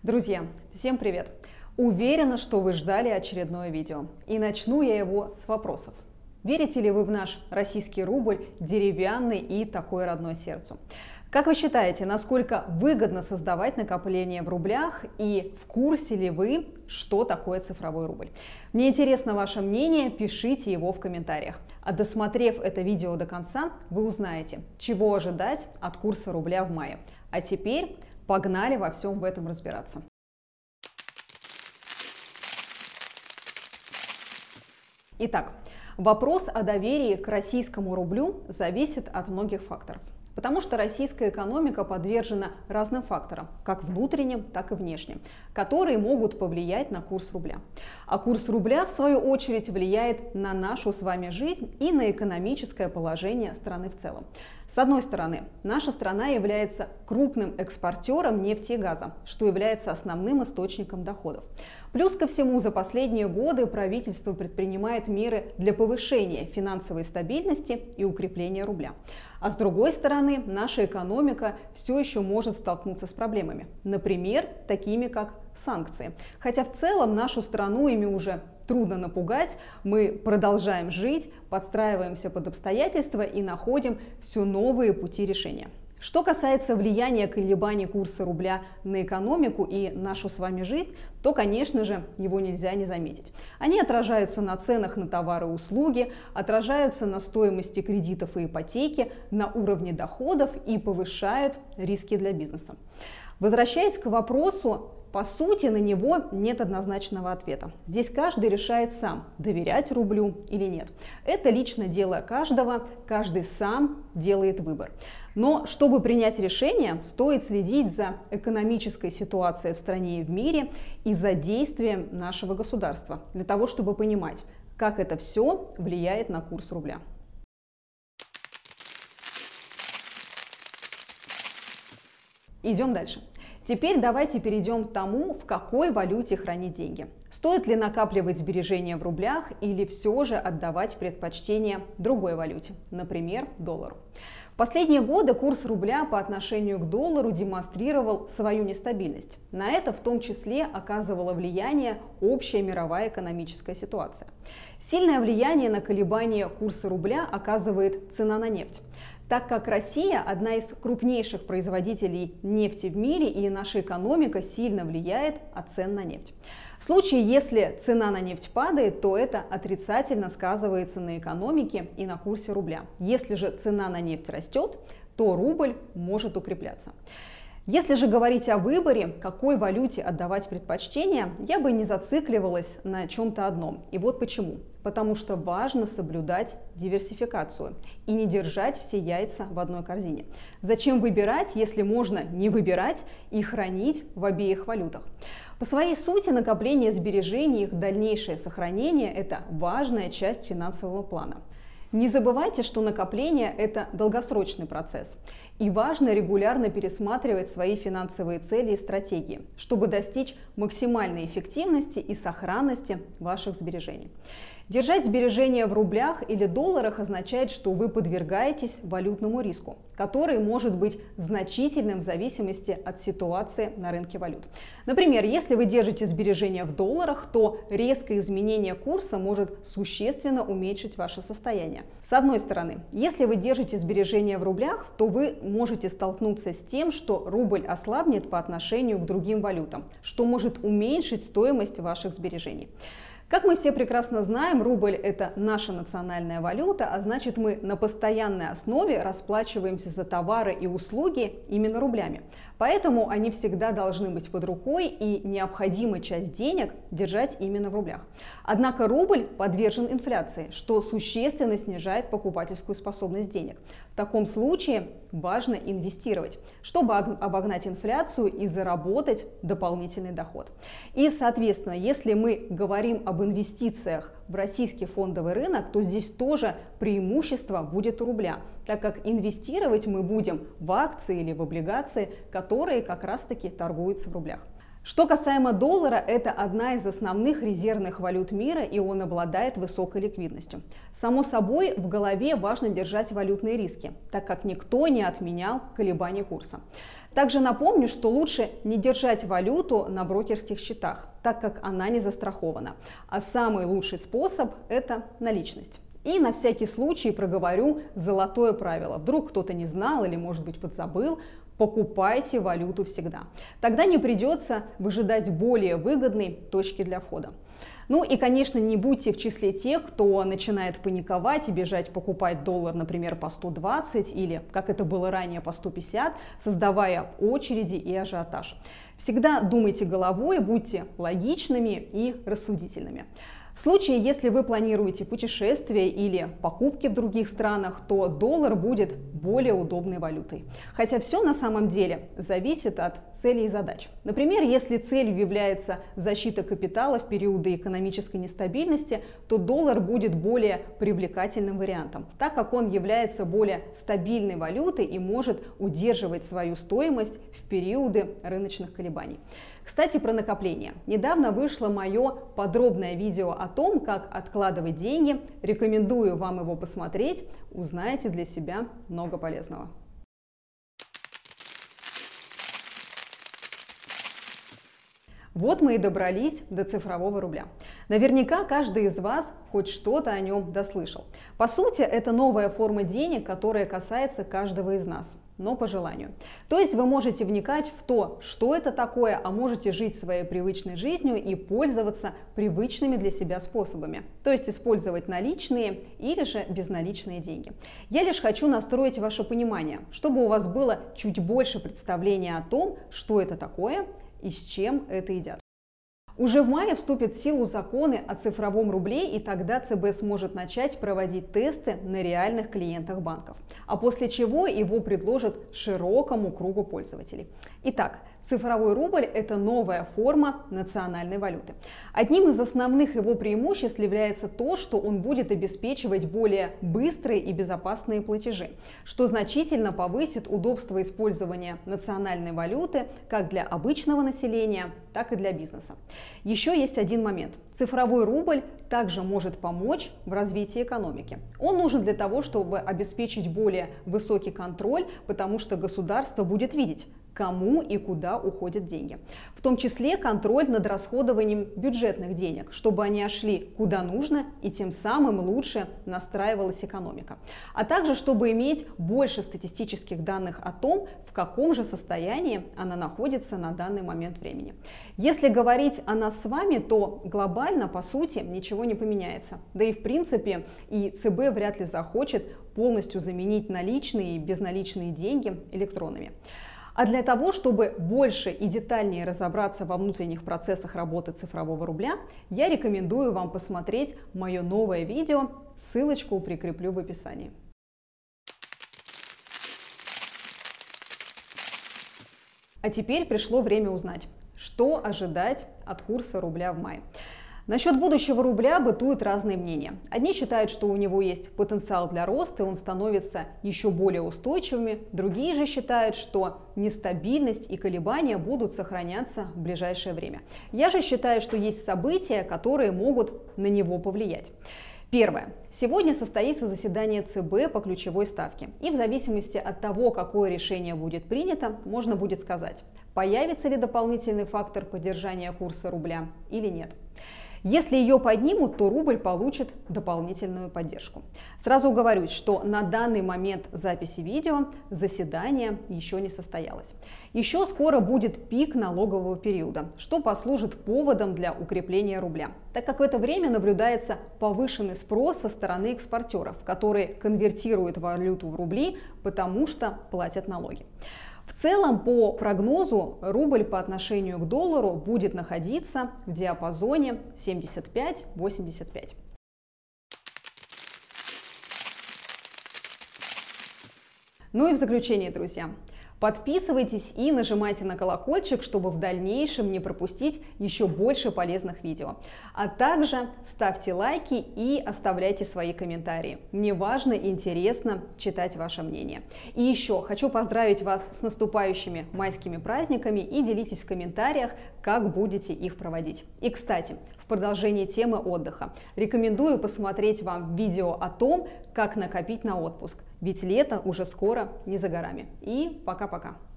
Друзья, всем привет! Уверена, что вы ждали очередное видео. И начну я его с вопросов. Верите ли вы в наш российский рубль, деревянный и такой родной сердцу? Как вы считаете, насколько выгодно создавать накопления в рублях и в курсе ли вы, что такое цифровой рубль? Мне интересно ваше мнение, пишите его в комментариях. А досмотрев это видео до конца, вы узнаете, чего ожидать от курса рубля в мае. А теперь погнали во всем в этом разбираться. Итак, вопрос о доверии к российскому рублю зависит от многих факторов. Потому что российская экономика подвержена разным факторам, как внутренним, так и внешним, которые могут повлиять на курс рубля. А курс рубля, в свою очередь, влияет на нашу с вами жизнь и на экономическое положение страны в целом. С одной стороны, наша страна является крупным экспортером нефти и газа, что является основным источником доходов. Плюс ко всему, за последние годы правительство предпринимает меры для повышения финансовой стабильности и укрепления рубля. А с другой стороны, наша экономика все еще может столкнуться с проблемами. Например, такими как санкции. Хотя в целом нашу страну ими уже трудно напугать, мы продолжаем жить, подстраиваемся под обстоятельства и находим все новые пути решения. Что касается влияния колебаний курса рубля на экономику и нашу с вами жизнь, то, конечно же, его нельзя не заметить. Они отражаются на ценах на товары и услуги, отражаются на стоимости кредитов и ипотеки, на уровне доходов и повышают риски для бизнеса. Возвращаясь к вопросу, по сути, на него нет однозначного ответа. Здесь каждый решает сам, доверять рублю или нет. Это личное дело каждого, каждый сам делает выбор. Но чтобы принять решение, стоит следить за экономической ситуацией в стране и в мире и за действием нашего государства, для того, чтобы понимать, как это все влияет на курс рубля. Идем дальше. Теперь давайте перейдем к тому, в какой валюте хранить деньги. Стоит ли накапливать сбережения в рублях или все же отдавать предпочтение другой валюте, например, доллару. В последние годы курс рубля по отношению к доллару демонстрировал свою нестабильность. На это в том числе оказывало влияние общая мировая экономическая ситуация. Сильное влияние на колебания курса рубля оказывает цена на нефть. Так как Россия одна из крупнейших производителей нефти в мире и наша экономика сильно влияет от цен на нефть. В случае, если цена на нефть падает, то это отрицательно сказывается на экономике и на курсе рубля. Если же цена на нефть растет, то рубль может укрепляться. Если же говорить о выборе, какой валюте отдавать предпочтение, я бы не зацикливалась на чем-то одном. И вот почему. Потому что важно соблюдать диверсификацию и не держать все яйца в одной корзине. Зачем выбирать, если можно не выбирать и хранить в обеих валютах? По своей сути, накопление сбережений и их дальнейшее сохранение – это важная часть финансового плана. Не забывайте, что накопление – это долгосрочный процесс, и важно регулярно пересматривать свои финансовые цели и стратегии, чтобы достичь максимальной эффективности и сохранности ваших сбережений. Держать сбережения в рублях или долларах означает, что вы подвергаетесь валютному риску, который может быть значительным в зависимости от ситуации на рынке валют. Например, если вы держите сбережения в долларах, то резкое изменение курса может существенно уменьшить ваше состояние. С одной стороны, если вы держите сбережения в рублях, то вы можете столкнуться с тем, что рубль ослабнет по отношению к другим валютам, что может уменьшить стоимость ваших сбережений. Как мы все прекрасно знаем, рубль – это наша национальная валюта, а значит, мы на постоянной основе расплачиваемся за товары и услуги именно рублями. Поэтому они всегда должны быть под рукой, и необходимо часть денег держать именно в рублях. Однако рубль подвержен инфляции, что существенно снижает покупательскую способность денег. В таком случае важно инвестировать, чтобы обогнать инфляцию и заработать дополнительный доход. И, соответственно, если мы говорим об инвестициях в российский фондовый рынок, то здесь тоже преимущество будет у рубля, так как инвестировать мы будем в акции или в облигации, которые как раз-таки торгуются в рублях. Что касаемо доллара, это одна из основных резервных валют мира, и он обладает высокой ликвидностью. Само собой, в голове важно держать валютные риски, так как никто не отменял колебания курса. Также напомню, что лучше не держать валюту на брокерских счетах, так как она не застрахована. А самый лучший способ – это наличность. И на всякий случай проговорю золотое правило. Вдруг кто-то не знал или, может быть, подзабыл. Покупайте валюту всегда. Тогда не придется выжидать более выгодной точки для входа. Ну и, конечно, не будьте в числе тех, кто начинает паниковать и бежать покупать доллар, например, по 120 или, как это было ранее, по 150, создавая очереди и ажиотаж. Всегда думайте головой, будьте логичными и рассудительными. В случае, если вы планируете путешествия или покупки в других странах, то доллар будет более удобной валютой. Хотя все на самом деле зависит от целей и задач. Например, если целью является защита капитала в периоды экономической нестабильности, то доллар будет более привлекательным вариантом, так как он является более стабильной валютой и может удерживать свою стоимость в периоды рыночных колебаний. Кстати, про накопление. Недавно вышло мое подробное видео о том, как откладывать деньги. Рекомендую вам его посмотреть, узнаете для себя много полезного. Вот мы и добрались до цифрового рубля. Наверняка каждый из вас хоть что-то о нем дослышал. По сути, это новая форма денег, которая касается каждого из нас, но по желанию. То есть вы можете вникать в то, что это такое, а можете жить своей привычной жизнью и пользоваться привычными для себя способами. То есть использовать наличные или же безналичные деньги. Я лишь хочу настроить ваше понимание, чтобы у вас было чуть больше представления о том, что это такое и с чем это едят. Уже в мае вступят в силу законы о цифровом рубле, и тогда ЦБ сможет начать проводить тесты на реальных клиентах банков, а после чего его предложат широкому кругу пользователей. Итак, цифровой рубль – это новая форма национальной валюты. Одним из основных его преимуществ является то, что он будет обеспечивать более быстрые и безопасные платежи, что значительно повысит удобство использования национальной валюты как для обычного населения, так и для бизнеса. Еще есть один момент. Цифровой рубль также может помочь в развитии экономики. Он нужен для того, чтобы обеспечить более высокий контроль, потому что государство будет видеть, кому и куда уходят деньги. В том числе контроль над расходованием бюджетных денег, чтобы они шли куда нужно и тем самым лучше настраивалась экономика. А также, чтобы иметь больше статистических данных о том, в каком же состоянии она находится на данный момент времени. Если говорить о нас с вами, то глобально, по сути, ничего не поменяется. Да и в принципе и ЦБ вряд ли захочет полностью заменить наличные и безналичные деньги электронными. А для того, чтобы больше и детальнее разобраться во внутренних процессах работы цифрового рубля, я рекомендую вам посмотреть мое новое видео, ссылочку прикреплю в описании. А теперь пришло время узнать, что ожидать от курса рубля в мае. Насчет будущего рубля бытуют разные мнения. Одни считают, что у него есть потенциал для роста, и он становится еще более устойчивыми. Другие же считают, что нестабильность и колебания будут сохраняться в ближайшее время. Я же считаю, что есть события, которые могут на него повлиять. Первое. Сегодня состоится заседание ЦБ по ключевой ставке. И в зависимости от того, какое решение будет принято, можно будет сказать, появится ли дополнительный фактор поддержания курса рубля или нет. Если ее поднимут, то рубль получит дополнительную поддержку. Сразу оговорюсь, что на данный момент записи видео заседание еще не состоялось. Еще скоро будет пик налогового периода, что послужит поводом для укрепления рубля, так как в это время наблюдается повышенный спрос со стороны экспортеров, которые конвертируют валюту в рубли, потому что платят налоги. В целом, по прогнозу, рубль по отношению к доллару будет находиться в диапазоне 75-85. Ну и в заключение, друзья, Подписывайтесь и нажимайте на колокольчик, чтобы в дальнейшем не пропустить еще больше полезных видео. А также ставьте лайки и оставляйте свои комментарии. Мне важно и интересно читать ваше мнение. И еще хочу поздравить вас с наступающими майскими праздниками и делитесь в комментариях, как будете их проводить. И, кстати, в продолжении темы отдыха рекомендую посмотреть вам видео о том, как накопить на отпуск. Ведь лето уже скоро не за горами. И пока-пока.